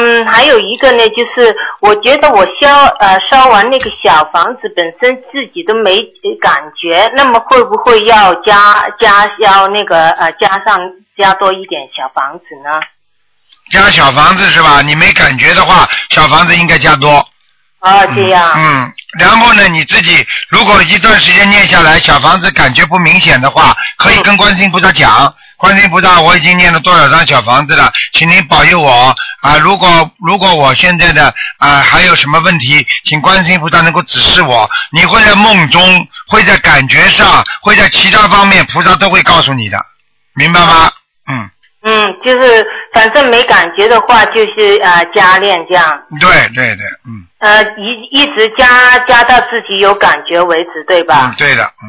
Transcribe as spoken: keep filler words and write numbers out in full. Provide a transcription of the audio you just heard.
嗯，还有一个呢，就是我觉得我烧呃烧完那个小房子本身自己都没感觉，那么会不会要加加要那个呃加上加多一点小房子呢？ 加小房子是吧？你没感觉的话，小房子应该加多。 哦，这样。 嗯，嗯然后呢，你自己如果一段时间念下来，小房子感觉不明显的话，可以跟观世音菩萨讲。观世音菩萨，我已经念了多少张小房子了，请您保佑我啊！如果如果我现在的啊还有什么问题，请观世音菩萨能够指示我。你会在梦中，会在感觉上，会在其他方面，菩萨都会告诉你的，明白吗？嗯。 嗯，就是反正没感觉的话，就是呃加练这样。 对对对，嗯。 呃，一一直加加到自己有感觉为止，对吧？ 嗯，对的，嗯。